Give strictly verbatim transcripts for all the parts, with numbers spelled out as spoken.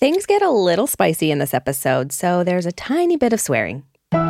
Things get a little spicy in this episode, so there's a tiny bit of swearing.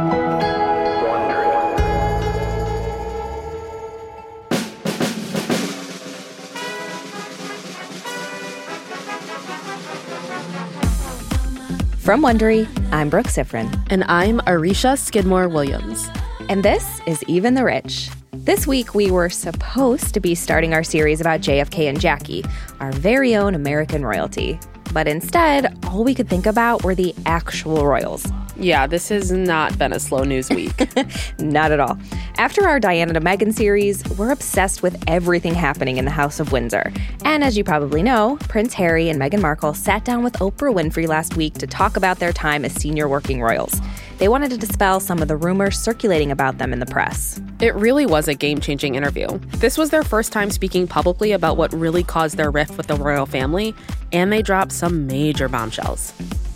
From Wondery, I'm Brooke Sifrin. And I'm Arisha Skidmore-Williams. And this is Even the Rich. This week, we were supposed to be starting our series about J F K and Jackie, our very own American royalty. But instead, all we could think about were the actual royals. Yeah, this has not been a slow news week. Not at all. After our Diana to Meghan series, we're obsessed with everything happening in the House of Windsor. And as you probably know, Prince Harry and Meghan Markle sat down with Oprah Winfrey last week to talk about their time as senior working royals. They wanted to dispel some of the rumors circulating about them in the press. It really was a game-changing interview. This was their first time speaking publicly about what really caused their rift with the royal family, and they dropped some major bombshells.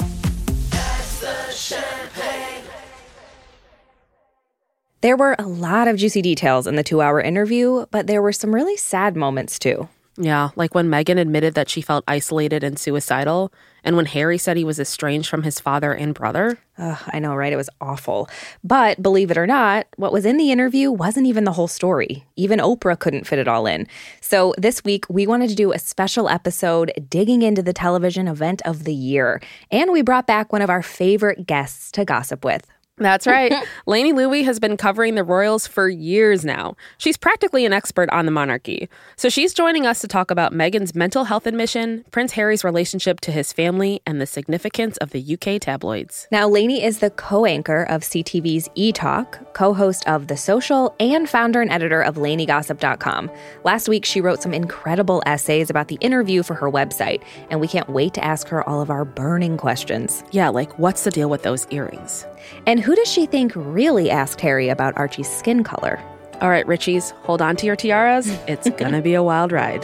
There were a lot of juicy details in the two-hour interview, but there were some really sad moments too. Yeah, like when Meghan admitted that she felt isolated and suicidal, and when Harry said he was estranged from his father and brother. Ugh, I know, right? It was awful. But believe it or not, what was in the interview wasn't even the whole story. Even Oprah couldn't fit it all in. So this week, we wanted to do a special episode digging into the television event of the year. And we brought back one of our favorite guests to gossip with. That's right. Lainey Loui has been covering the royals for years now. She's practically an expert on the monarchy. So she's joining us to talk about Meghan's mental health admission, Prince Harry's relationship to his family, and the significance of the U K tabloids. Now, Lainey is the co-anchor of C T V's E-Talk, co-host of The Social, and founder and editor of Lainey Gossip dot com. Last week, she wrote some incredible essays about the interview for her website, and we can't wait to ask her all of our burning questions. Yeah, like what's the deal with those earrings? And who does she think really asked Harry about Archie's skin color? All right, Richies, hold on to your tiaras. It's gonna be a wild ride.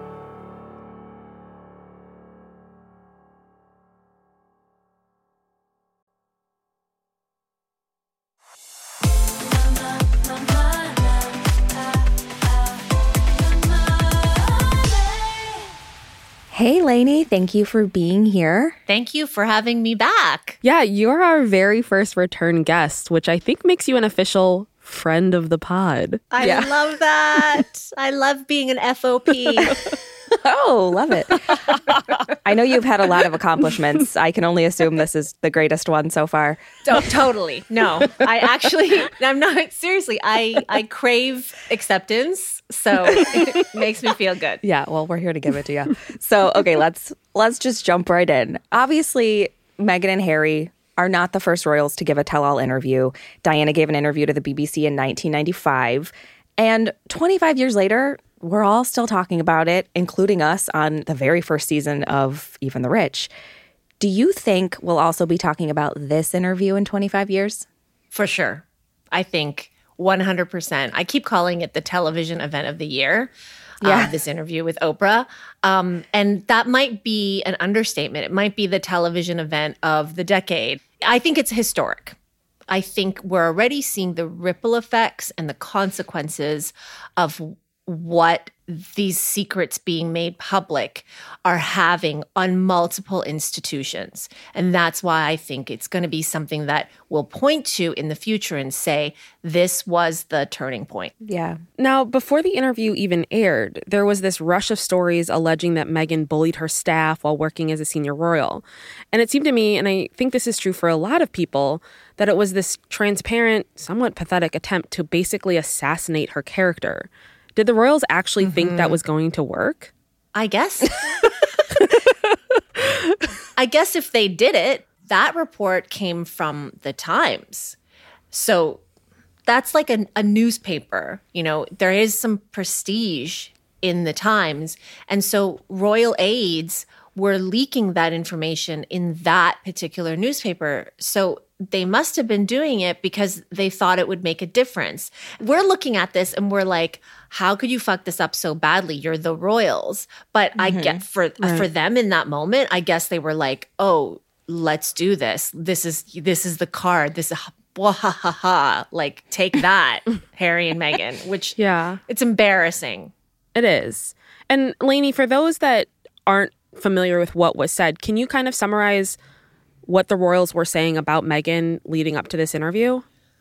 Hey, Lainey, thank you for being here. Thank you for having me back. Yeah, you're our very first return guest, which I think makes you an official friend of the pod. I Yeah. love that. I love being an F O P. Oh, love it. I know you've had a lot of accomplishments. I can only assume this is the greatest one so far. Oh, totally. No, I actually, I'm not, seriously, I, I crave acceptance. So it makes me feel good. Yeah, well, we're here to give it to you. So, okay, let's let's just jump right in. Obviously, Meghan and Harry are not the first royals to give a tell-all interview. Diana gave an interview to the B B C in nineteen ninety-five. And twenty-five years later, we're all still talking about it, including us on the very first season of Even the Rich. Do you think we'll also be talking about this interview in twenty-five years? For sure. I think one hundred percent. I keep calling it the television event of the year. Yeah. Uh, this interview with Oprah. Um, and that might be an understatement. It might be the television event of the decade. I think it's historic. I think we're already seeing the ripple effects and the consequences of what these secrets being made public are having on multiple institutions. And that's why I think it's going to be something that we'll point to in the future and say, this was the turning point. Yeah. Now, before the interview even aired, there was this rush of stories alleging that Meghan bullied her staff while working as a senior royal. And it seemed to me, and I think this is true for a lot of people, that it was this transparent, somewhat pathetic attempt to basically assassinate her character. Did the royals actually mm-hmm. think that was going to work? I guess. I guess if they did it, that report came from the Times. So that's like a, a newspaper. You know, there is some prestige in the Times. And so royal aides were leaking that information in that particular newspaper. So they must have been doing it because they thought it would make a difference. We're looking at this and we're like, how could you fuck this up so badly? You're the royals. But mm-hmm. I get for right. for them in that moment, I guess they were like, oh, let's do this. This is this is the card. This is ha ha ha ha. Like, take that, Harry and Meghan, which yeah, it's embarrassing. It is. And Lainey, for those that aren't familiar with what was said. Can you kind of summarize what the royals were saying about Meghan leading up to this interview?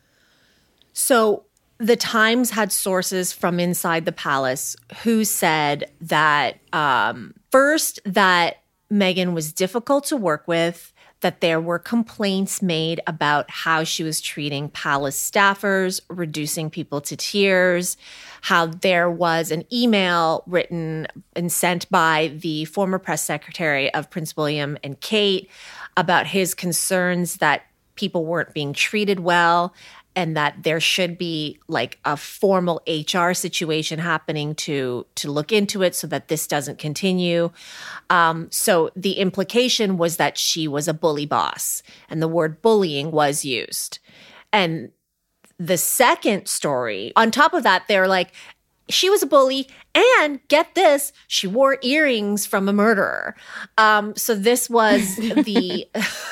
So the Times had sources from inside the palace who said that um, first that Meghan was difficult to work with, that there were complaints made about how she was treating palace staffers, reducing people to tears, how there was an email written and sent by the former press secretary of Prince William and Kate about his concerns that people weren't being treated well, and that there should be like a formal H R situation happening to to look into it so that this doesn't continue. Um, so the implication was that she was a bully boss, and the word bullying was used. And the second story, on top of that, they're like, she was a bully, and get this, she wore earrings from a murderer. Um, so this was the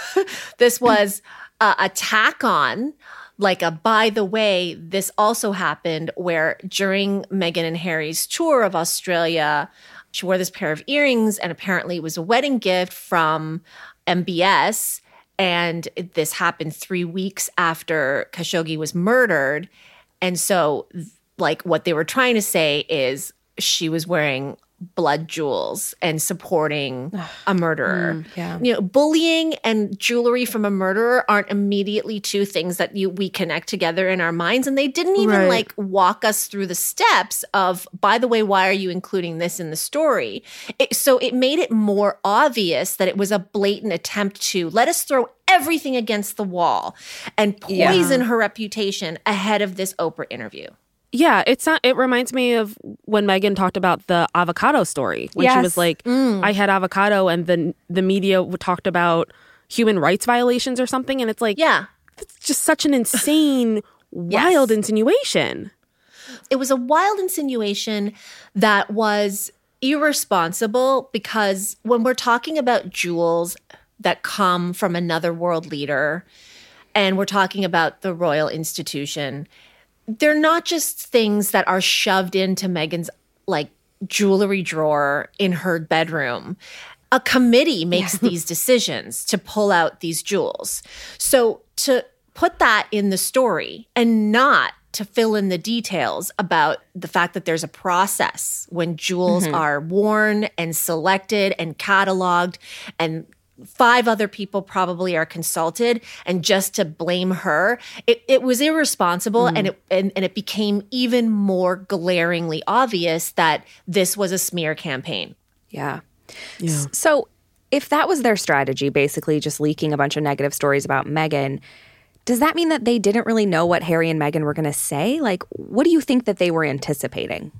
this was uh, a tack on. Like a, by the way, this also happened where during Meghan and Harry's tour of Australia, she wore this pair of earrings, and apparently it was a wedding gift from M B S. And this happened three weeks after Khashoggi was murdered. And so, like, what they were trying to say is she was wearing blood jewels and supporting a murderer. Mm, yeah. You know, bullying and jewelry from a murderer aren't immediately two things that you we connect together in our minds. And they didn't even Right. like walk us through the steps of, by the way, why are you including this in the story? It, so it made it more obvious that it was a blatant attempt to let us throw everything against the wall and poison Yeah. her reputation ahead of this Oprah interview. Yeah, it's not, it reminds me of when Meghan talked about the avocado story when she Yes. was like, I had avocado, and then the media talked about human rights violations or something, and it's like, Yeah. it's just such an insane, wild Yes. insinuation. It was a wild insinuation that was irresponsible, because when we're talking about jewels that come from another world leader, and we're talking about the royal institution, they're not just things that are shoved into Meghan's like jewelry drawer in her bedroom. A committee makes these decisions to pull out these jewels. So to put that in the story and not to fill in the details about the fact that there's a process when jewels are worn and selected and cataloged, and five other people probably are consulted, and just to blame her, it, it was irresponsible. And it and, and it became even more glaringly obvious that this was a smear campaign. Yeah. Yeah. S- So if that was their strategy, basically just leaking a bunch of negative stories about Meghan, does that mean that they didn't really know what Harry and Meghan were going to say? Like, what do you think that they were anticipating?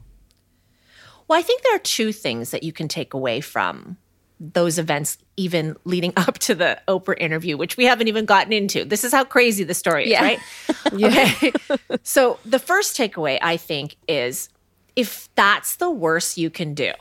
Well, I think there are two things that you can take away from those events, even leading up to the Oprah interview, which we haven't even gotten into. This is how crazy the story is, Yeah. right? Okay. So the first takeaway, I think, is if that's the worst you can do.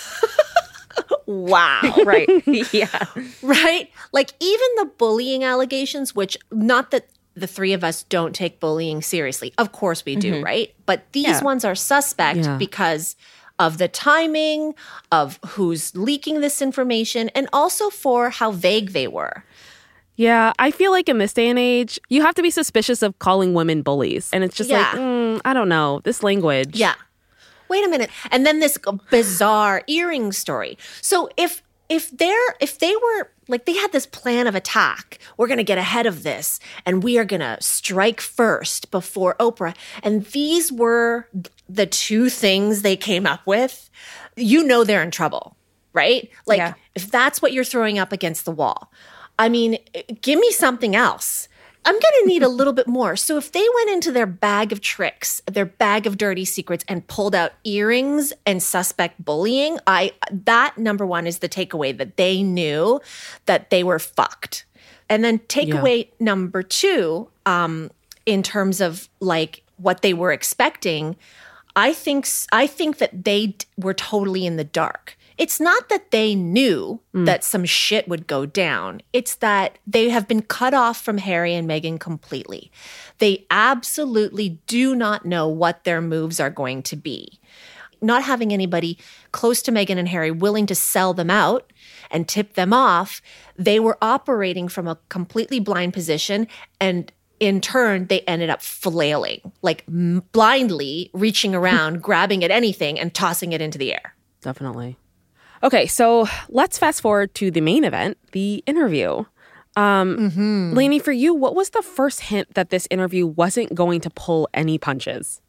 Wow. Right. Yeah. Right? Like even the bullying allegations, which not that the three of us don't take bullying seriously. Of course we do, right? But these Yeah. ones are suspect Yeah. because of the timing, of who's leaking this information, and also for how vague they were. Yeah, I feel like in this day and age, you have to be suspicious of calling women bullies. And it's just Yeah. like, mm, I don't know, this language. Yeah. Wait a minute. And then this bizarre earring story. So if if they're if they were like they had this plan of attack, we're going to get ahead of this and we are going to strike first before Oprah, and these were the two things they came up with, you know they're in trouble, right? Like Yeah. if that's what you're throwing up against the wall. I mean, give me something else. I'm going to need a little bit more. So if they went into their bag of tricks, their bag of dirty secrets, and pulled out earrings and suspect bullying, I that number one is the takeaway, that they knew that they were fucked. And then takeaway number two, um, in terms of like what they were expecting, I think I think that they d- were totally in the dark. It's not that they knew that some shit would go down. It's that they have been cut off from Harry and Meghan completely. They absolutely do not know what their moves are going to be. Not having anybody close to Meghan and Harry willing to sell them out and tipped them off, they were operating from a completely blind position, and in turn, they ended up flailing, like m- blindly reaching around, grabbing at anything and tossing it into the air. Definitely. Okay, so let's fast forward to the main event, the interview. Um, mm-hmm. Lainey, for you, what was the first hint that this interview wasn't going to pull any punches?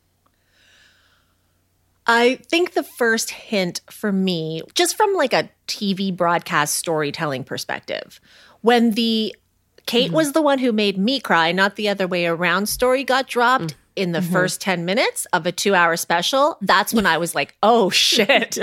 I think the first hint for me, just from like a T V broadcast storytelling perspective, when the Kate mm-hmm. was the one who made me cry, not the other way around story got dropped mm-hmm. in the mm-hmm. first ten minutes of a two-hour special, that's when I was like, oh, shit.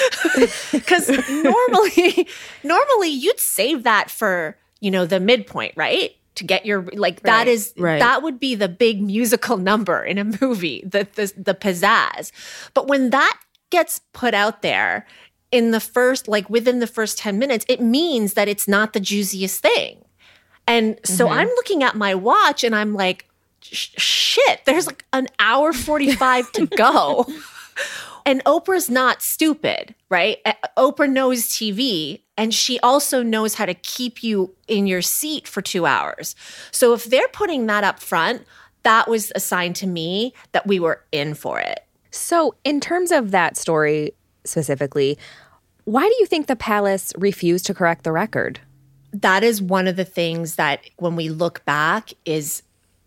Because normally, normally you'd save that for, you know, the midpoint, right? To get your, like, right. that is, right. that would be the big musical number in a movie, the, the, the pizzazz. But when that gets put out there in the first, like within the first ten minutes, it means that it's not the juiciest thing. And so mm-hmm. I'm looking at my watch and I'm like, shit, there's like an hour forty-five to go. And Oprah's not stupid, right? Oprah knows T V, and she also knows how to keep you in your seat for two hours. So if they're putting that up front, that was a sign to me that we were in for it. So in terms of that story specifically, why do you think the palace refused to correct the record? That is one of the things that when we look back is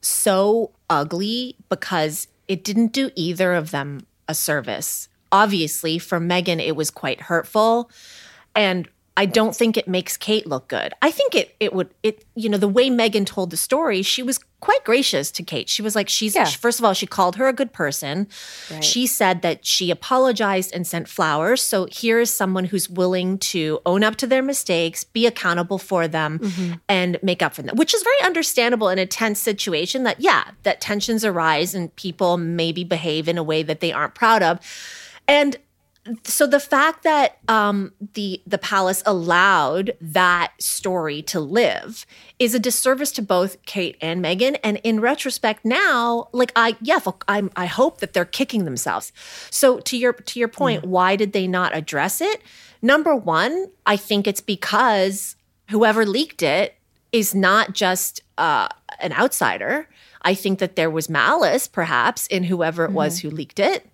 so ugly because it didn't do either of them a service. Obviously, for Meghan, it was quite hurtful. And I don't think it makes Kate look good. I think it it would, it you know, the way Meghan told the story, she was quite gracious to Kate. She was like, she's, yeah. first of all, she called her a good person. Right. She said that she apologized and sent flowers. So here is someone who's willing to own up to their mistakes, be accountable for them, mm-hmm. and make up for them, which is very understandable in a tense situation that, yeah, that tensions arise and people maybe behave in a way that they aren't proud of. And so the fact that um, the the palace allowed that story to live is a disservice to both Kate and Meghan. And in retrospect, now, like I, yeah, I'm, I hope that they're kicking themselves. So to your to your point, mm. why did they not address it? Number one, I think it's because whoever leaked it is not just uh, an outsider. I think that there was malice, perhaps, in whoever it was mm-hmm. who leaked it.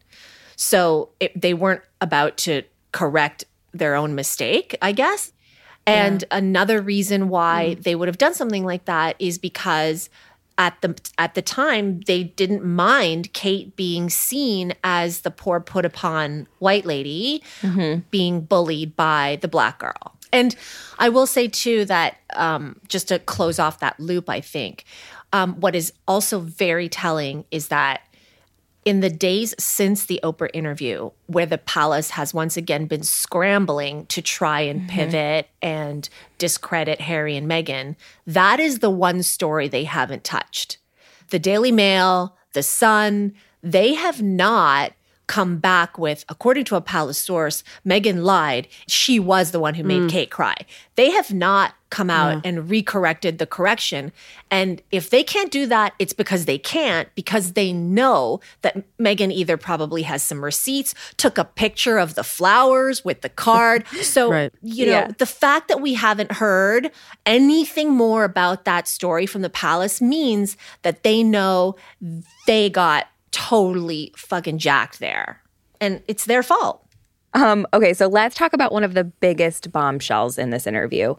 So it, they weren't about to correct their own mistake, I guess. And yeah. another reason why mm. they would have done something like that is because at the at the time, they didn't mind Kate being seen as the poor put upon white lady mm-hmm. being bullied by the black girl. And I will say, too, that um, just to close off that loop, I think, um, what is also very telling is that in the days since the Oprah interview, where the palace has once again been scrambling to try and mm-hmm. pivot and discredit Harry and Meghan, that is the one story they haven't touched. The Daily Mail, The Sun, they have not come back with, according to a palace source, Meghan lied. She was the one who made mm. Kate cry. They have not come out yeah. and recorrected the correction. And if they can't do that, it's because they can't, because they know that Meghan either probably has some receipts, took a picture of the flowers with the card. So, right. you know, yeah. the fact that we haven't heard anything more about that story from the palace means that they know they got totally fucking jacked there. And it's their fault. Um, okay, so let's talk about one of the biggest bombshells in this interview.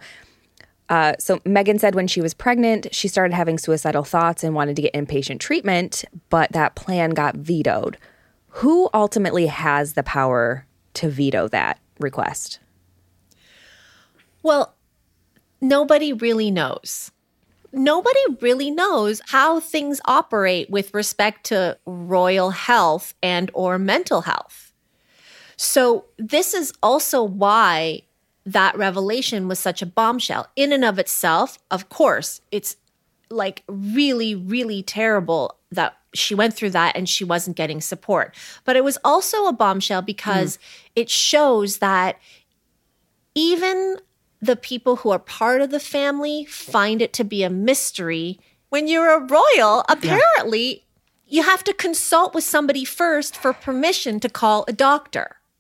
Uh, so Meghan said when she was pregnant, she started having suicidal thoughts and wanted to get inpatient treatment, but that plan got vetoed. Who ultimately has the power to veto that request? Well, nobody really knows. Nobody really knows how things operate with respect to royal health and or mental health. So this is also why that revelation was such a bombshell. In and of itself, of course, it's like really, really terrible that she went through that and she wasn't getting support. But it was also a bombshell because mm. it shows that even the people who are part of the family find it to be a mystery. When you're a royal, apparently yeah. you have to consult with somebody first for permission to call a doctor.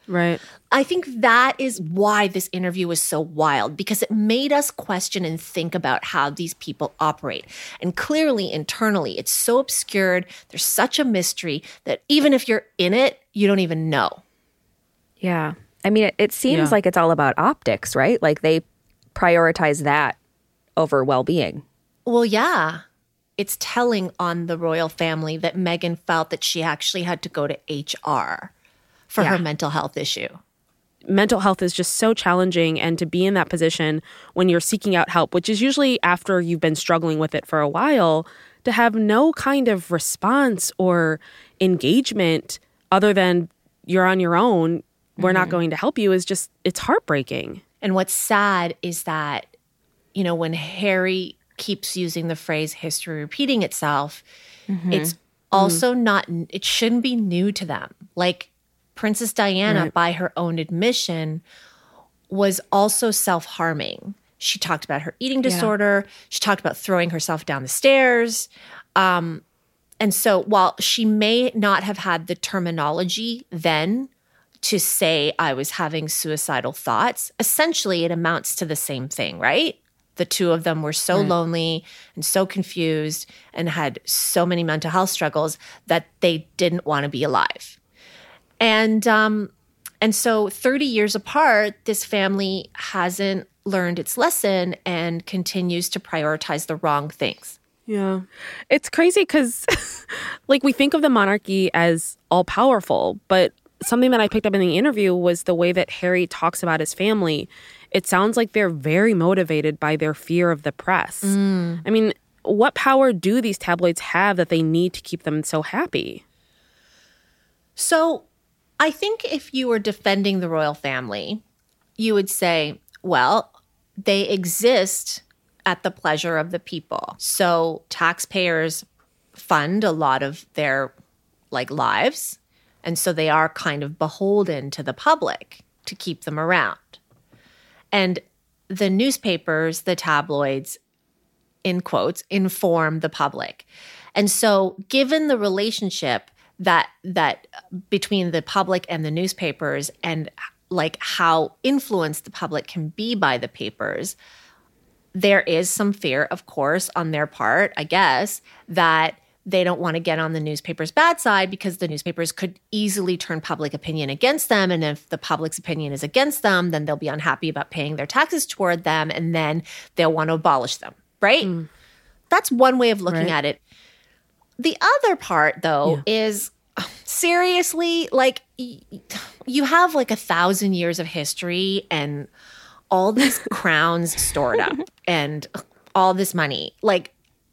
Right. I think that is why this interview was so wild, because it made us question and think about how these people operate. And clearly, internally, it's so obscured. There's such a mystery that even if you're in it, you don't even know. Yeah. I mean, it, it seems Yeah. like it's all about optics, right? Like they prioritize that over well-being. Well, yeah. It's telling on the royal family that Meghan felt that she actually had to go to H R for Yeah. her mental health issue. Mental health is just so challenging, and to be in that position when you're seeking out help, which is usually after you've been struggling with it for a while, to have no kind of response or engagement other than you're on your own, we're not going to help you, is just, it's heartbreaking. And what's sad is that, you know, when Harry keeps using the phrase history repeating itself, it's also not, it shouldn't be new to them. Like Princess Diana, Right. by her own admission, was also self-harming. She talked about her eating disorder. She talked about throwing herself down the stairs. Um, and so while she may not have had the terminology then to say I was having suicidal thoughts, essentially it amounts to the same thing, right? The two of them were so lonely and so confused and had so many mental health struggles that they didn't want to be alive. And um, and so thirty years apart, this family hasn't learned its lesson and continues to prioritize the wrong things. Yeah. It's crazy because, like, we think of the monarchy as all powerful, but something that I picked up in the interview was the way that Harry talks about his family. It sounds like they're very motivated by their fear of the press. I mean, what power do these tabloids have that they need to keep them so happy? So I think if you were defending the royal family, you would say, well, they exist at the pleasure of the people. So taxpayers fund a lot of their like lives. And so they are kind of beholden to the public to keep them around. And the newspapers, the tabloids, in quotes, inform the public. And so given the relationship that that between the public and the newspapers and like how influenced the public can be by the papers, there is some fear, of course, on their part, I guess, that they don't want to get on the newspaper's bad side because the newspapers could easily turn public opinion against them. And if the public's opinion is against them, then they'll be unhappy about paying their taxes toward them, and then they'll want to abolish them, right? Mm. That's one way of looking Right. at it. The other part, though, yeah. is seriously, like, y- you have like a thousand years of history and all these crowns stored up and all this money. Like,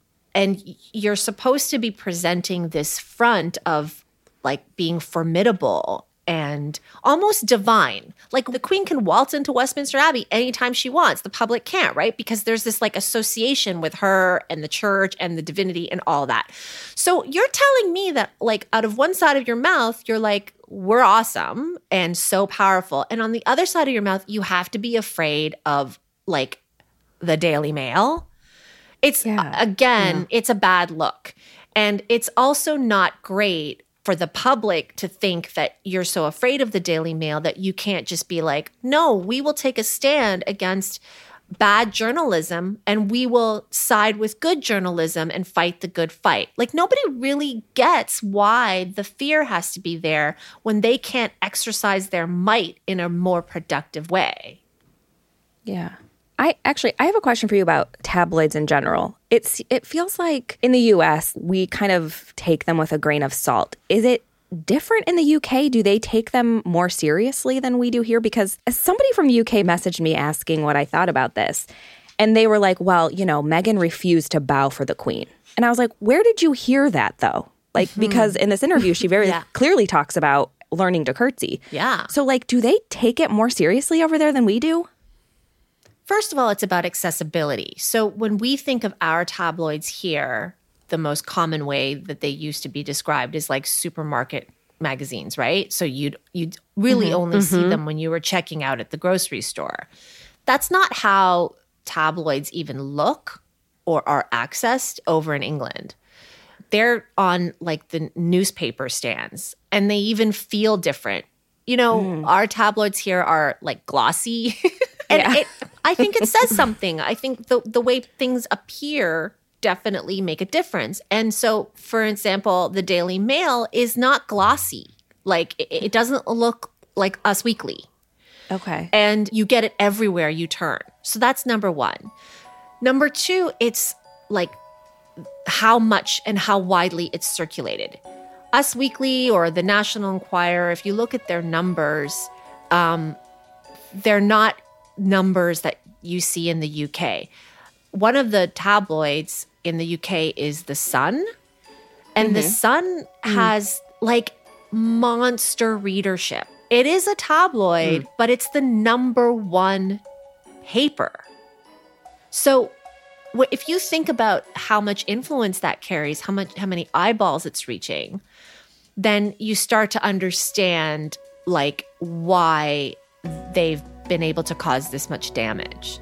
and you're supposed to be presenting this front of like being formidable and almost divine. Like the Queen can waltz into Westminster Abbey anytime she wants. The public can't, right? Because there's this like association with her and the church and the divinity and all that. So you're telling me that like out of one side of your mouth, you're like, we're awesome and so powerful. And on the other side of your mouth, you have to be afraid of like the Daily Mail. It's, yeah. again, yeah. it's a bad look. And it's also not great for the public to think that you're so afraid of the Daily Mail that you can't just be like, no, we will take a stand against bad journalism and we will side with good journalism and fight the good fight. Like nobody really gets why the fear has to be there when they can't exercise their might in a more productive way. Yeah. I actually, I have a question for you about tabloids in general. It's it feels like in the U S, we kind of take them with a grain of salt. Is it different in the U K? Do they take them more seriously than we do here? Because somebody from the U K messaged me asking what I thought about this. And they were like, well, you know, Meghan refused to bow for the Queen. And I was like, where did you hear that, though? Like, mm-hmm. because in this interview, she very yeah. clearly talks about learning to curtsy. Yeah. So, like, do they take it more seriously over there than we do? First of all, it's about accessibility. So when we think of our tabloids here, the most common way that they used to be described is like supermarket magazines, right? So you'd you'd really mm-hmm. only mm-hmm. see them when you were checking out at the grocery store. That's not how tabloids even look or are accessed over in England. They're on like the newspaper stands, and they even feel different you know, mm. our tabloids here are like glossy. and yeah. it, I think it says something. I think the, the way things appear definitely make a difference. And so, for example, the Daily Mail is not glossy. Like, it, it doesn't look like Us Weekly. Okay. And you get it everywhere you turn. So that's number one. Number two, it's like how much and how widely it's circulated. Us Weekly or the National Enquirer, if you look at their numbers, um, they're not numbers that you see in the U K. One of the tabloids in the U K is The Sun. And mm-hmm. The Sun mm-hmm. has like monster readership. It is a tabloid, mm. but it's the number one paper. So if you think about how much influence that carries, how much, how many eyeballs it's reaching, then you start to understand like why they've been able to cause this much damage.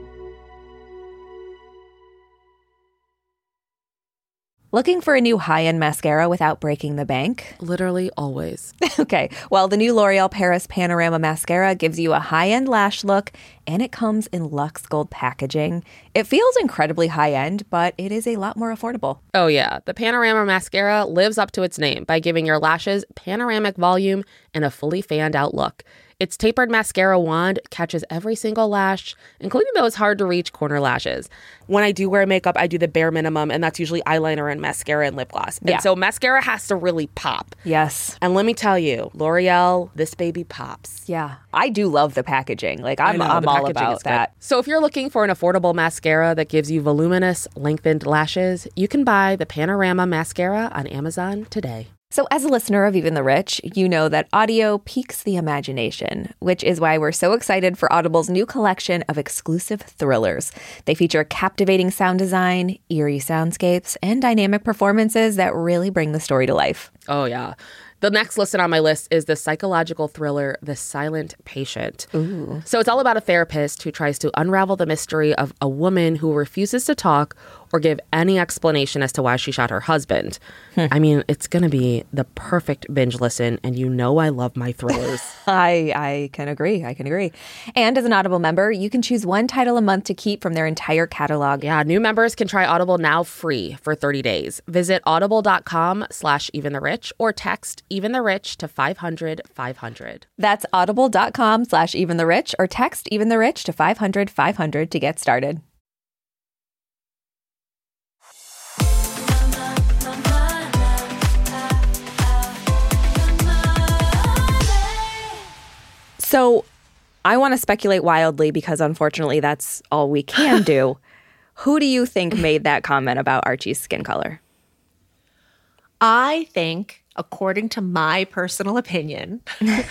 Looking for a new high-end mascara without breaking the bank? Literally always. Okay. Well, the new L'Oreal Paris Panorama Mascara gives you a high-end lash look, and it comes in Luxe Gold packaging. It feels incredibly high-end, but it is a lot more affordable. Oh, yeah. The Panorama Mascara lives up to its name by giving your lashes panoramic volume and a fully fanned-out look. Its tapered mascara wand catches every single lash, including those hard-to-reach corner lashes. When I do wear makeup, I do the bare minimum, and that's usually eyeliner and mascara and lip gloss. And yeah. so mascara has to really pop. Yes. And let me tell you, L'Oreal, this baby pops. Yeah. I do love the packaging. Like, I'm, know, I'm all about that. So if you're looking for an affordable mascara that gives you voluminous, lengthened lashes, you can buy the Panorama Mascara on Amazon today. So as a listener of Even the Rich, you know that audio piques the imagination, which is why we're so excited for Audible's new collection of exclusive thrillers. They feature captivating sound design, eerie soundscapes, and dynamic performances that really bring the story to life. Oh, yeah. The next listed on my list is the psychological thriller, The Silent Patient. Ooh. So it's all about a therapist who tries to unravel the mystery of a woman who refuses to talk or give any explanation as to why she shot her husband. Hmm. I mean, it's going to be the perfect binge listen, and you know I love my thrillers. I I can agree. I can agree. And as an Audible member, you can choose one title a month to keep from their entire catalog. Yeah, new members can try Audible now free for thirty days. Visit audible.com slash even the rich or text even the rich to five hundred five hundred. That's audible.com slash even the rich or text even the rich to five hundred five hundred to get started. So I want to speculate wildly because unfortunately that's all we can do. Who do you think made that comment about Archie's skin color? I think, according to my personal opinion,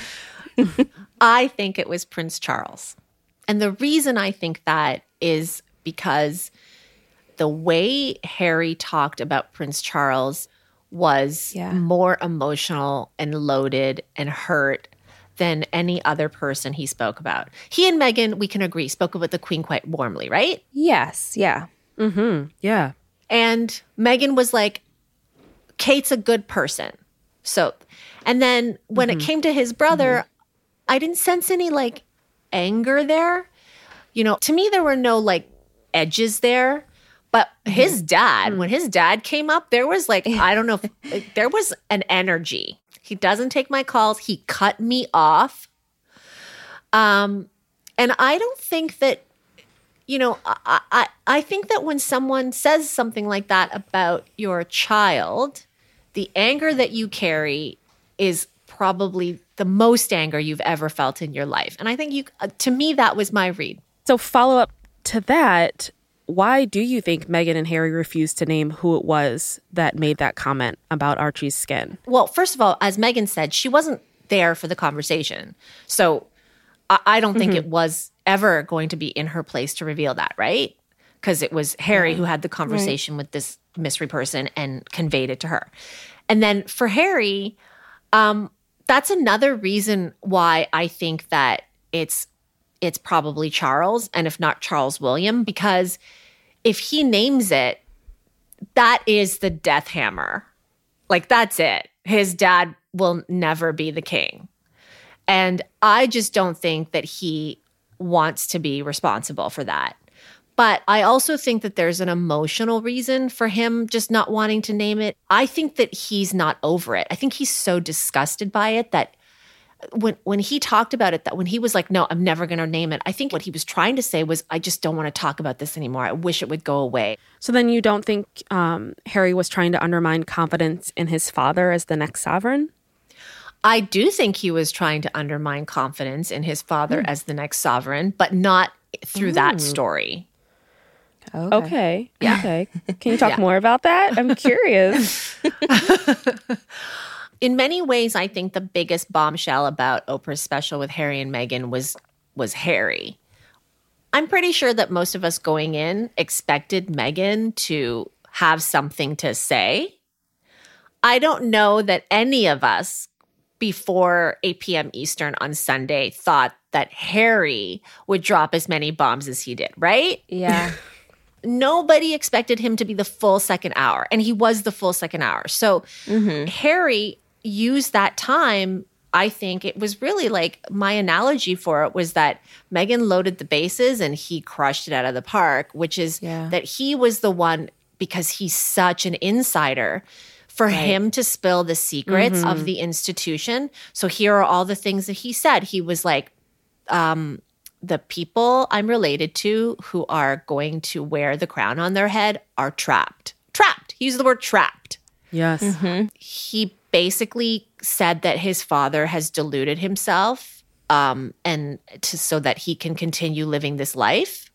I think it was Prince Charles. And the reason I think that is because the way Harry talked about Prince Charles was yeah. more emotional and loaded and hurt than any other person he spoke about. He and Meghan, we can agree, spoke about the Queen quite warmly, right? Yes, yeah. Mm-hmm, yeah. And Meghan was like, Kate's a good person. So, and then when mm-hmm. it came to his brother, mm-hmm. I didn't sense any like anger there. You know, to me, there were no like edges there. But mm-hmm. his dad, mm-hmm. when his dad came up, there was like, I don't know, if, like, there was an energy. He doesn't take my calls. He cut me off. Um, and I don't think that, you know, I, I, I think that when someone says something like that about your child, the anger that you carry is probably the most anger you've ever felt in your life. And I think you, uh, to me, that was my read. So follow up to that, why do you think Meghan and Harry refused to name who it was that made that comment about Archie's skin? Well, first of all, as Meghan said, she wasn't there for the conversation. So I, I don't think mm-hmm. it was ever going to be in her place to reveal that, right? Because it was Harry who had the conversation right. with this mystery person and conveyed it to her. And then for Harry, um, that's another reason why I think that it's it's probably Charles, and if not Charles William, because if he names it, that is the death hammer. Like, that's it. His dad will never be the king. And I just don't think that he wants to be responsible for that. But I also think that there's an emotional reason for him just not wanting to name it. I think that he's not over it. I think he's so disgusted by it that when when he talked about it, that when he was like, no, I'm never going to name it, I think what he was trying to say was, I just don't want to talk about this anymore. I wish it would go away. So then you don't think um, Harry was trying to undermine confidence in his father as the next sovereign? I do think he was trying to undermine confidence in his father mm. as the next sovereign, but not through mm. that story. Okay. okay. Yeah. Okay. Can you talk yeah. more about that? I'm curious. In many ways, I think the biggest bombshell about Oprah's special with Harry and Meghan was was Harry. I'm pretty sure that most of us going in expected Meghan to have something to say. I don't know that any of us before eight p.m. Eastern on Sunday thought that Harry would drop as many bombs as he did, right? Yeah. Nobody expected him to be the full second hour, and he was the full second hour. So mm-hmm. Harry used that time. I think it was really like, my analogy for it was that Meghan loaded the bases and he crushed it out of the park, which is yeah. that he was the one, because he's such an insider, for right. him to spill the secrets mm-hmm. of the institution. So here are all the things that he said. He was like, um, the people I'm related to who are going to wear the crown on their head are trapped. Trapped. He used the word trapped. Yes. Mm-hmm. He basically said that his father has deluded himself um, and to, so that he can continue living this life.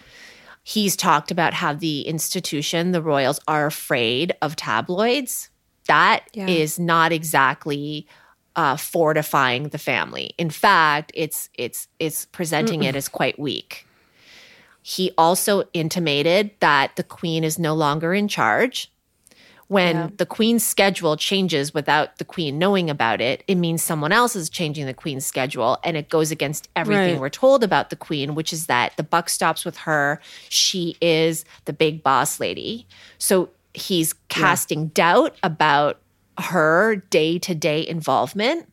He's talked about how the institution, the royals, are afraid of tabloids. That yeah. is not exactly uh, fortifying the family. In fact, it's it's it's presenting Mm-mm. it as quite weak. He also intimated that the queen is no longer in charge. When yeah. the queen's schedule changes without the queen knowing about it, it means someone else is changing the queen's schedule, and it goes against everything right. we're told about the queen, which is that the buck stops with her. She is the big boss lady. So he's casting yeah. doubt about her day-to-day involvement.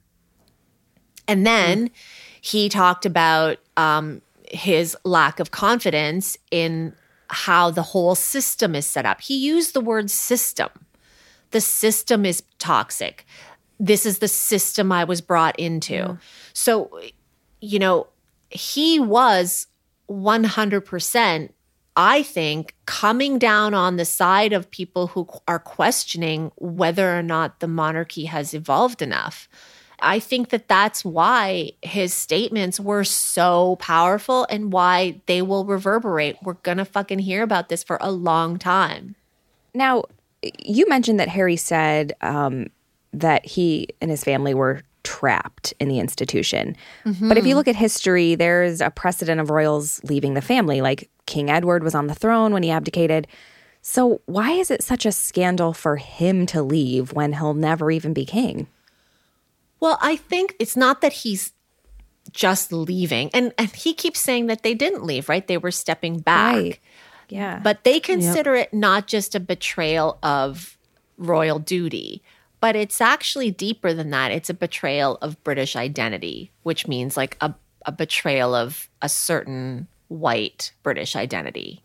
And then mm. he talked about um, his lack of confidence in how the whole system is set up. He used the word system. The system is toxic. This is the system I was brought into. Yeah. So, you know, he was one hundred percent, I think, coming down on the side of people who are questioning whether or not the monarchy has evolved enough. I think that that's why his statements were so powerful and why they will reverberate. We're going to fucking hear about this for a long time. Now, you mentioned that Harry said um, that he and his family were trapped in the institution. Mm-hmm. But if you look at history, there's a precedent of royals leaving the family. Like King Edward was on the throne when he abdicated. So why is it such a scandal for him to leave when he'll never even be king? Well, I think it's not that he's just leaving. And, and he keeps saying that they didn't leave, right? They were stepping back. Right. Yeah. But they consider yep. it not just a betrayal of royal duty, but it's actually deeper than that. It's a betrayal of British identity, which means like a, a betrayal of a certain white British identity.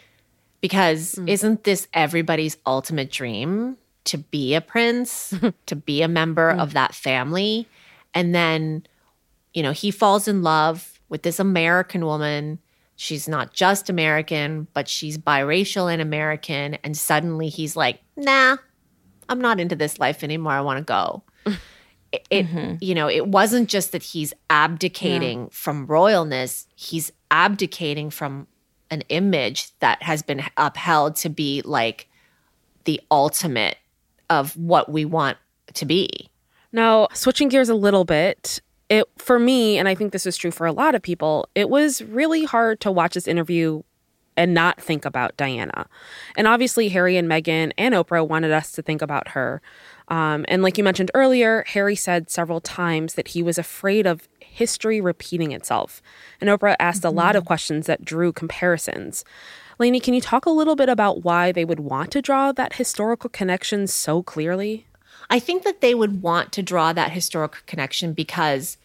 Because mm. isn't this everybody's ultimate dream? To be a prince, to be a member mm. of that family. And then, you know, he falls in love with this American woman. She's not just American, but she's biracial and American. And suddenly he's like, nah, I'm not into this life anymore. I want to go. It, it mm-hmm. you know, it wasn't just that he's abdicating yeah. from royalness. He's abdicating from an image that has been upheld to be like the ultimate of what we want to be. Now, switching gears a little bit, it for me, and I think this is true for a lot of people, it was really hard to watch this interview and not think about Diana. And obviously, Harry and Meghan and Oprah wanted us to think about her. Um, and like you mentioned earlier, Harry said several times that he was afraid of history repeating itself. And Oprah asked mm-hmm. a lot of questions that drew comparisons. Lainey, can you talk a little bit about why they would want to draw that historical connection so clearly? I think that they would want to draw that historical connection because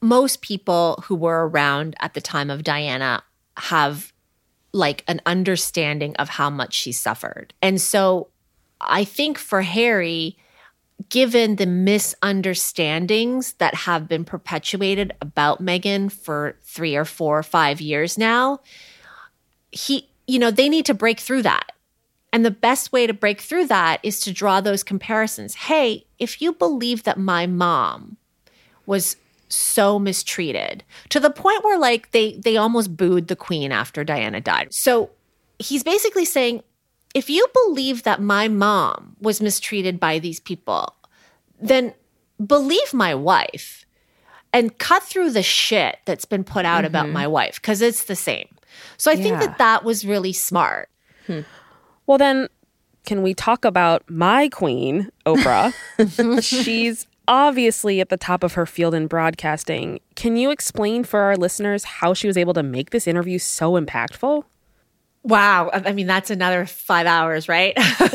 most people who were around at the time of Diana have like an understanding of how much she suffered. And so I think for Harry, given the misunderstandings that have been perpetuated about Meghan for three or four or five years now, he, you know, they need to break through that. And the best way to break through that is to draw those comparisons. Hey, if you believe that my mom was so mistreated to the point where like they they almost booed the queen after Diana died. So he's basically saying, if you believe that my mom was mistreated by these people, then believe my wife and cut through the shit that's been put out mm-hmm. about my wife, because it's the same. So I yeah. think that that was really smart. Hmm. Well, then, can we talk about my queen, Oprah? She's obviously at the top of her field in broadcasting. Can you explain for our listeners how she was able to make this interview so impactful? Wow. I mean, that's another five hours, right?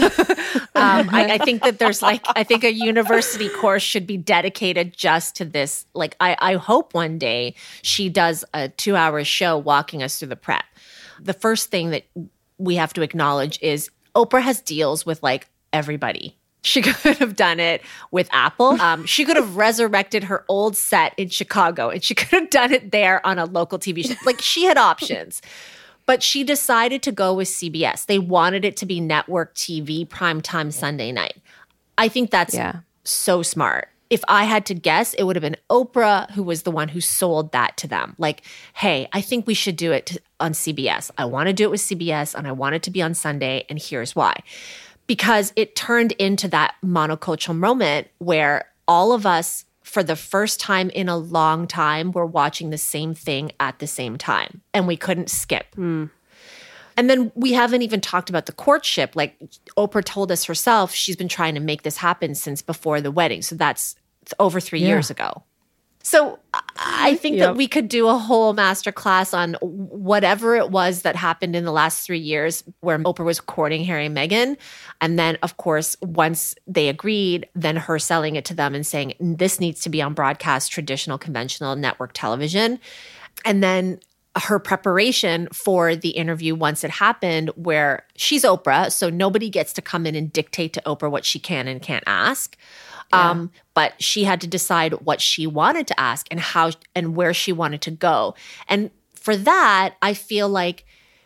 um, I, I think that there's like, I think a university course should be dedicated just to this. Like, I, I hope one day she does a two hour show walking us through the prep. The first thing that we have to acknowledge is Oprah has deals with like everybody. She could have done it with Apple. Um, she could have resurrected her old set in Chicago, and she could have done it there on a local T V show. Like, she had options. But she decided to go with C B S. They wanted it to be network T V, primetime Sunday night. I think that's yeah. so smart. If I had to guess, it would have been Oprah who was the one who sold that to them. Like, hey, I think we should do it to, on C B S. I want to do it with C B S, and I want it to be on Sunday, and here's why. Because it turned into that monocultural moment where all of us, for the first time in a long time, were watching the same thing at the same time, and we couldn't skip. Mm. And then we haven't even talked about the courtship. Like, Oprah told us herself, she's been trying to make this happen since before the wedding. So that's over three yeah. years ago. So I think yep. that we could do a whole masterclass on whatever it was that happened in the last three years where Oprah was courting Harry and Meghan. And then, of course, once they agreed, then her selling it to them and saying, this needs to be on broadcast, traditional, conventional network television. And then her preparation for the interview once it happened, where she's Oprah, so nobody gets to come in and dictate to Oprah what she can and can't ask. Yeah. Um, but she had to decide what she wanted to ask and how and where she wanted to go. And for that, I feel like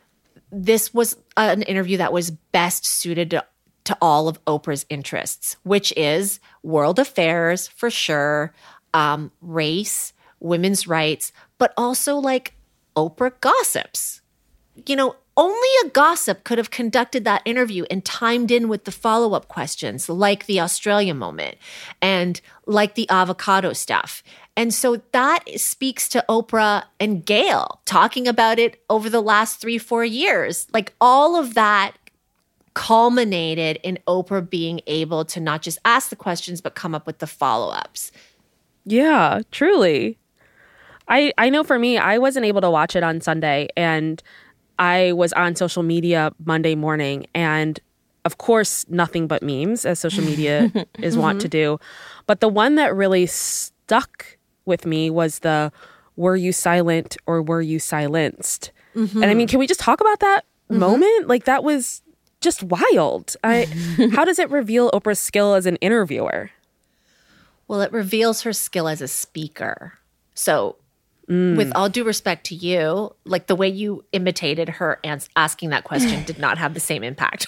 this was an interview that was best suited to, to all of Oprah's interests, which is world affairs for sure, um, race, women's rights, but also like Oprah gossips. You know, only a gossip could have conducted that interview and timed in with the follow-up questions, like the Australia moment and like the avocado stuff. And so that speaks to Oprah and Gayle talking about it over the last three, four years. Like, all of that culminated in Oprah being able to not just ask the questions, but come up with the follow-ups. Yeah, truly. I, I know for me, I wasn't able to watch it on Sunday, and I was on social media Monday morning, and of course, nothing but memes, as social media is wont to do. But the one that really stuck with me was the, were you silent or were you silenced? Mm-hmm. And I mean, can we just talk about that mm-hmm. moment? Like, that was just wild. I, how does it reveal Oprah's skill as an interviewer? Well, it reveals her skill as a speaker. So Mm. with all due respect to you, like, the way you imitated her ans- asking that question did not have the same impact.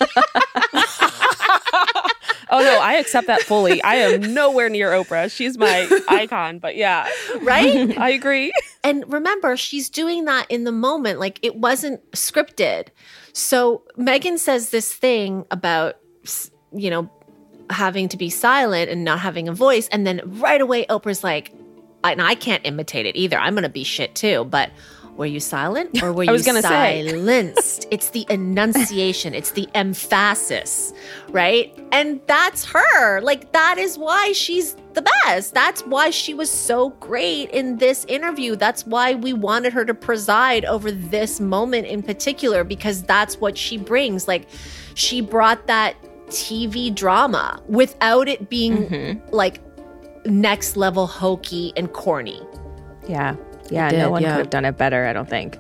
Oh, no, I accept that fully. I am nowhere near Oprah. She's my icon, but yeah. Right? I agree. And remember, she's doing that in the moment. Like, it wasn't scripted. So Meghan says this thing about, you know, having to be silent and not having a voice. And then right away, Oprah's like, and I can't imitate it either. I'm going to be shit too. But were you silent or were you silenced? Say. It's the enunciation. It's the emphasis, right? And that's her. Like, that is why she's the best. That's why she was so great in this interview. That's why we wanted her to preside over this moment in particular, because that's what she brings. Like, she brought that T V drama without it being mm-hmm. like next level hokey and corny. Yeah. Yeah, did, no one yeah. could have done it better, I don't think.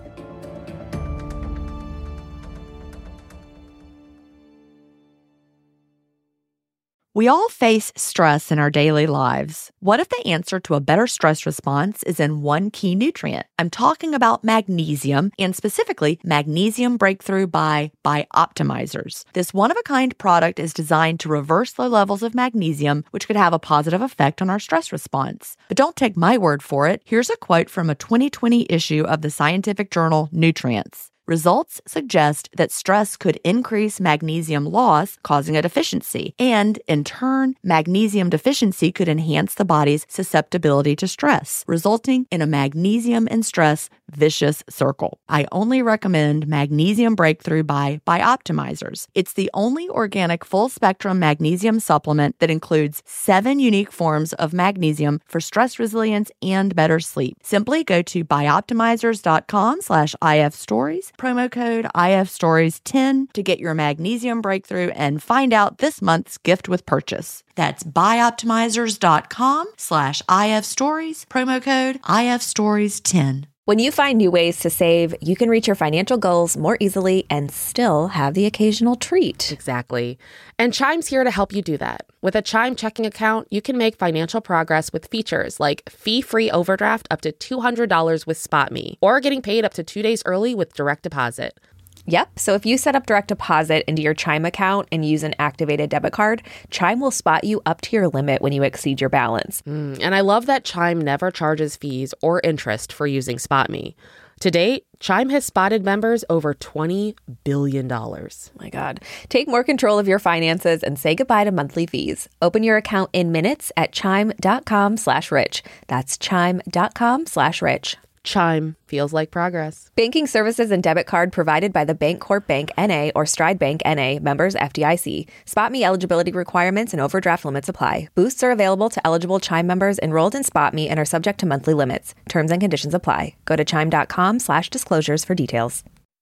We all face stress in our daily lives. What if the answer to a better stress response is in one key nutrient? I'm talking about magnesium, and specifically Magnesium Breakthrough by Bioptimizers. This one-of-a-kind product is designed to reverse low levels of magnesium, which could have a positive effect on our stress response. But don't take my word for it. Here's a quote from a twenty twenty issue of the scientific journal Nutrients. Results suggest that stress could increase magnesium loss, causing a deficiency. And, in turn, magnesium deficiency could enhance the body's susceptibility to stress, resulting in a magnesium and stress vicious circle. I only recommend Magnesium Breakthrough by Bioptimizers. It's the only organic full-spectrum magnesium supplement that includes seven unique forms of magnesium for stress resilience and better sleep. Simply go to bioptimizers.com slash ifstories, promo code I F stories ten to get your Magnesium Breakthrough and find out this month's gift with purchase. That's bioptimizers.com slash ifstories, promo code I F stories ten. When you find new ways to save, you can reach your financial goals more easily and still have the occasional treat. Exactly. And Chime's here to help you do that. With a Chime checking account, you can make financial progress with features like fee-free overdraft up to two hundred dollars with SpotMe, or getting paid up to two days early with direct deposit. Yep. So if you set up direct deposit into your Chime account and use an activated debit card, Chime will spot you up to your limit when you exceed your balance. Mm, and I love that Chime never charges fees or interest for using SpotMe. To date, Chime has spotted members over twenty billion dollars. Oh my God. Take more control of your finances and say goodbye to monthly fees. Open your account in minutes at chime.com slash rich. That's chime.com slash rich. Chime feels like progress. Banking services and debit card provided by the Bancorp Bank N A or Stride Bank N A, members F D I C. SpotMe eligibility requirements and overdraft limits apply. Boosts are available to eligible Chime members enrolled in SpotMe and are subject to monthly limits. Terms and conditions apply. Go to chime.com slash disclosures for details.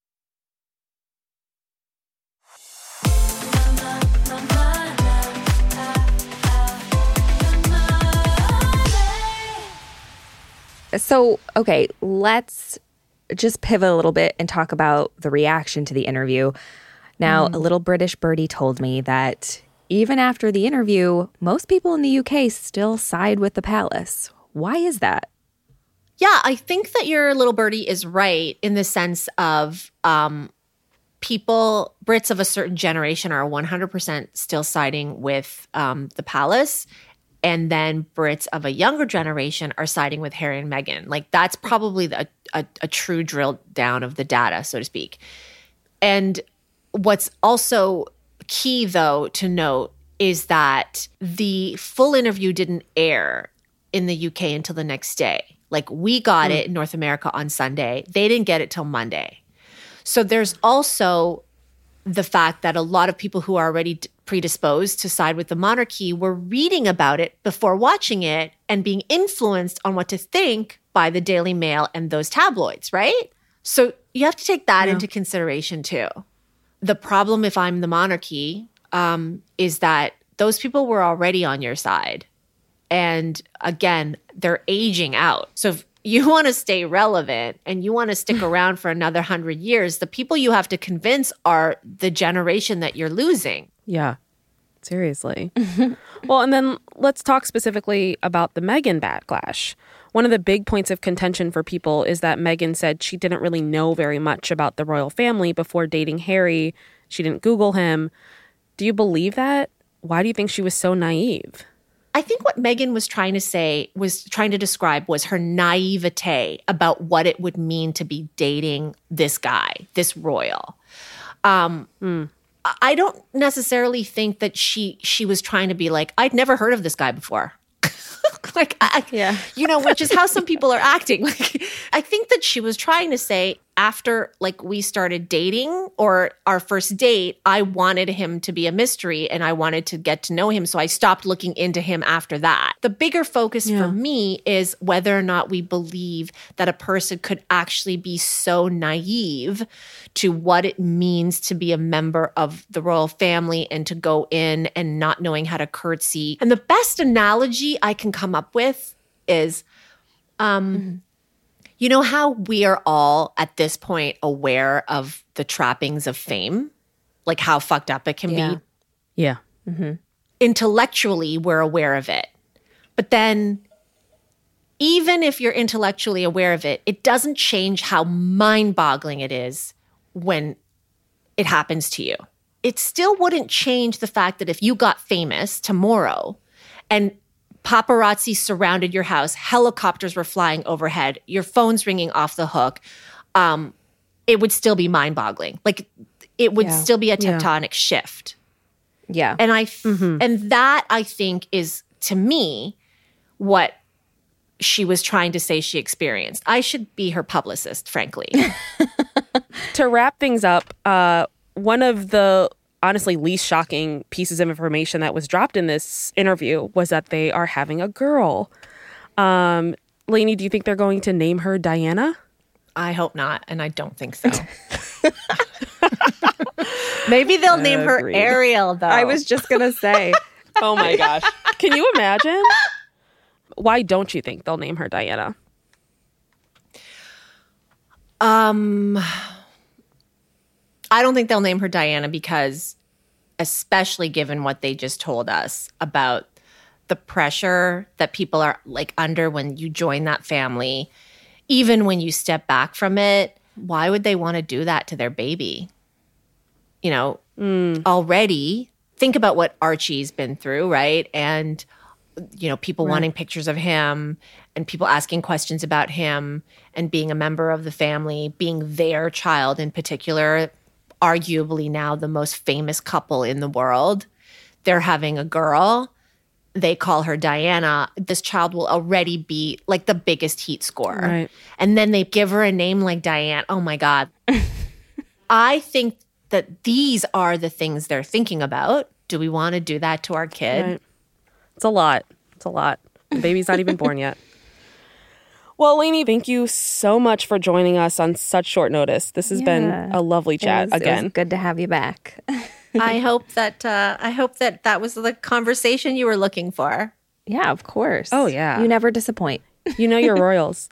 So, okay, let's just pivot a little bit and talk about the reaction to the interview. Now, mm. a little British birdie told me that even after the interview, most people in the U K still side with the palace. Why is that? Yeah, I think that your little birdie is right in the sense of um, people, Brits of a certain generation are one hundred percent still siding with um, the palace. And then Brits of a younger generation are siding with Harry and Meghan. Like, that's probably the, a, a true drill down of the data, so to speak. And what's also key, though, to note is that the full interview didn't air in the U K until the next day. Like, we got mm. it in North America on Sunday. They didn't get it till Monday. So there's also the fact that a lot of people who are already predisposed to side with the monarchy were reading about it before watching it and being influenced on what to think by the Daily Mail and those tabloids, right? So you have to take that yeah. into consideration too. The problem, if I'm the monarchy, um, is that those people were already on your side. And again, they're aging out. So if you want to stay relevant and you want to stick around for another hundred years, the people you have to convince are the generation that you're losing. Yeah, seriously. Well, and then let's talk specifically about the Meghan backlash. One of the big points of contention for people is that Meghan said she didn't really know very much about the royal family before dating Harry. She didn't Google him. Do you believe that? Why do you think she was so naive? I think what Meghan was trying to say, was trying to describe, was her naivete about what it would mean to be dating this guy, this royal. Um, mm. I don't necessarily think that she she was trying to be like, I'd never heard of this guy before. like, I, yeah. you know, which is how some people are acting. Like, I think that she was trying to say, after like we started dating or our first date, I wanted him to be a mystery and I wanted to get to know him. So I stopped looking into him after that. The bigger focus yeah. for me is whether or not we believe that a person could actually be so naive to what it means to be a member of the royal family and to go in and not knowing how to curtsy. And the best analogy I can come up with is um, mm-hmm. You know how we are all at this point aware of the trappings of fame? Like how fucked up it can Yeah. be? Yeah. Intellectually, we're aware of it. But then even if you're intellectually aware of it, it doesn't change how mind-boggling it is when it happens to you. It still wouldn't change the fact that if you got famous tomorrow and paparazzi surrounded your house, helicopters were flying overhead, your phone's ringing off the hook, um, it would still be mind-boggling. Like it would Yeah. still be a Yeah. tectonic shift. Yeah. And I th- and that I think is to me what she was trying to say she experienced. I should be her publicist, frankly. To wrap things up, uh, one of the honestly least shocking pieces of information that was dropped in this interview was that they are having a girl. Um, Lainey, do you think they're going to name her Diana? I hope not, and I don't think so. Maybe they'll name her Agreed. Ariel, though. I was just going to say. Oh my gosh. Can you imagine? Why don't you think they'll name her Diana? Um, I don't think they'll name her Diana because, especially given what they just told us about the pressure that people are like under when you join that family, even when you step back from it, why would they want to do that to their baby? You know, already think about what Archie's been through, right? And, you know, people wanting pictures of him and people asking questions about him and being a member of the family, being their child in particular, arguably now the most famous couple in the world. They're having a girl. They call her Diana. This child will already be like the biggest heat score. Right. And then they give her a name like Diane. Oh my God. I think that these are the things they're thinking about. Do we want to do that to our kid? Right. It's a lot. It's a lot. The baby's not even born yet. Well, Lainey, thank you so much for joining us on such short notice. This has been Yeah. a lovely chat It was- it again. was good to have you back. I hope that uh, I hope that that was the conversation you were looking for. Yeah, of course. Oh, yeah. You never disappoint. You know your royals.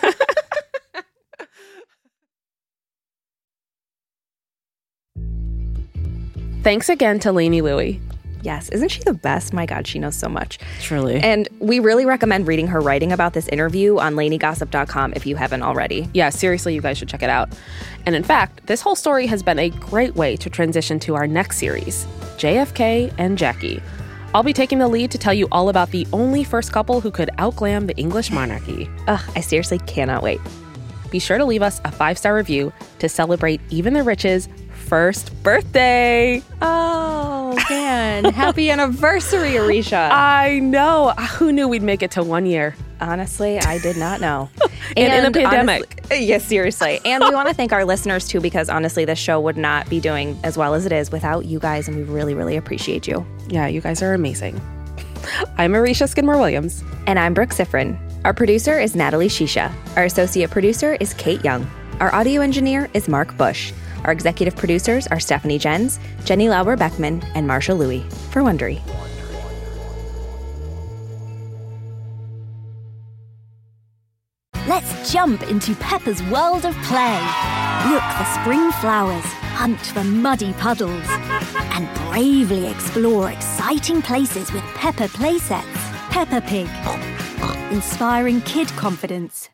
Thanks again to Lainey Louie. Yes. Isn't she the best? My God, she knows so much. Truly. And we really recommend reading her writing about this interview on lainey gossip dot com if you haven't already. Yeah, seriously, you guys should check it out. And in fact, this whole story has been a great way to transition to our next series, J F K and Jackie. I'll be taking the lead to tell you all about the only first couple who could outglam the English monarchy. Ugh, I seriously cannot wait. Be sure to leave us a five-star review to celebrate even the rich's first birthday. Oh, man. Happy anniversary, Arisha. I know. Who knew we'd make it to one year? Honestly, I did not know. And in a pandemic. Honestly, yes, seriously. And we want to thank our listeners, too, because honestly, this show would not be doing as well as it is without you guys, and we really, really appreciate you. Yeah, you guys are amazing. I'm Arisha Skidmore-Williams. And I'm Brooke Sifrin. Our producer is Natalie Shisha. Our associate producer is Kate Young. Our audio engineer is Mark Bush. Our executive producers are Stephanie Jens, Jenny Lauber-Beckman, and Marsha Louie for Wondery. Let's jump into Peppa's world of play. Look for spring flowers, hunt for muddy puddles, and bravely explore exciting places with Peppa playsets. Peppa Pig, inspiring kid confidence.